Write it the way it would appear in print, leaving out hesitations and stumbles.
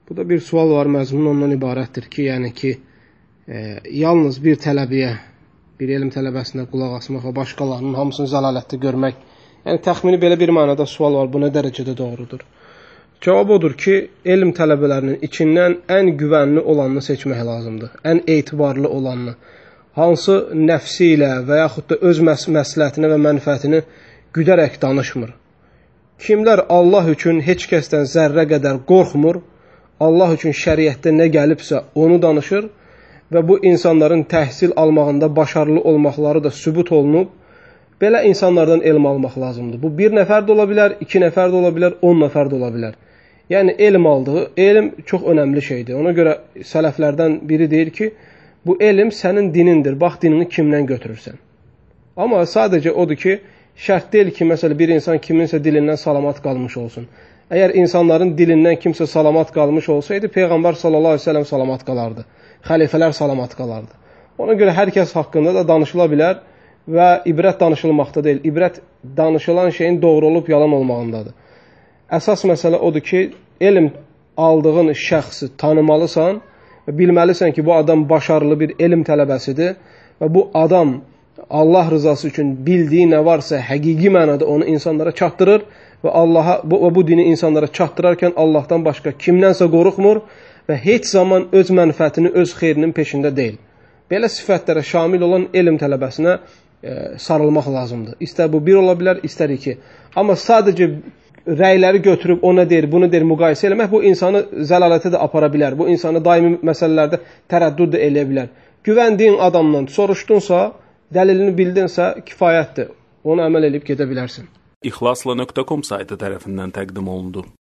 Bu da bir sual var, məzmun ondan ibarətdir ki, yəni ki, yalnız bir tələbəyə, bir elm tələbəsinə qulaq asmaq və başqalarının hamısını zəlalətdə görmək, yəni təxmini belə bir mənada sual var, bu nə dərəcədə doğrudur? Cavab odur ki, elm tələbələrinin içindən ən güvənli olanını seçmək lazımdır, ən etibarlı olanını, hansı nəfsi ilə və yaxud da öz məsləhətini və mənfəətini güdərək danışmır. Kimlər Allah üçün heç kəsdən zərrə qədər qorxmur, Allah üçün şəriətdə nə gəlibsə onu danışır və bu insanların təhsil almağında başarılı olmaqları da sübut olunub, belə insanlardan elm almaq lazımdır. Bu bir nəfər də ola bilər, 2 nəfər də ola bilər, 10 nəfər də ola bilər. Yəni elm aldığı, elm çox önəmli şeydir. Ona görə sələflərdən biri deyir ki, bu elm sənin dinindir, bax dinini kimdən götürürsən. Amma sadəcə odur ki, şərt deyil ki, məsələn, bir insan kiminsə dilindən salamat qalmış olsun. Əgər insanların dilindən kimsə salamat qalmış olsaydı, Peyğəmbər sallallahu əleyhi və səlləm salamat qalardı. Xəlifələr salamat qalardı. Ona görə hər kəs haqqında da danışıla bilər və ibrət danışılmaqda deyil. İbrət danışılan şeyin doğru olub yalan olmağındadır. Əsas məsələ odur ki, elm aldığın şəxsi tanımalısan və bilməlisən ki, bu adam başarılı bir elm tələbəsidir və bu adam Allah rızası üçün bildiyi nə varsa həqiqi mənada onu insanlara çatdırır və bu dini insanlara çatdırarkən Allahdan başqa kimdənsə qorxmur və heç zaman öz mənfəətini, öz xeyrinin peşində deyil. Belə sifətlərə şamil olan elm tələbəsinə sarılmaq lazımdır. İstər bu bir ola bilər, istər 2. Amma sadəcə rəyləri götürüb o nə deyir, bunu deyir, müqayisə eləmək bu insanı zəlalətə də apara bilər. Bu insanı daimi məsələlərdə tərəddüd də eləyə bilər. Güvəndiyin adamdan soruşdunsa, dəlilini bildinsə kifayətdir. Onu əməl edib gedə bilərsin. İxlasla.com saytı tərəfindən təqdim olundu.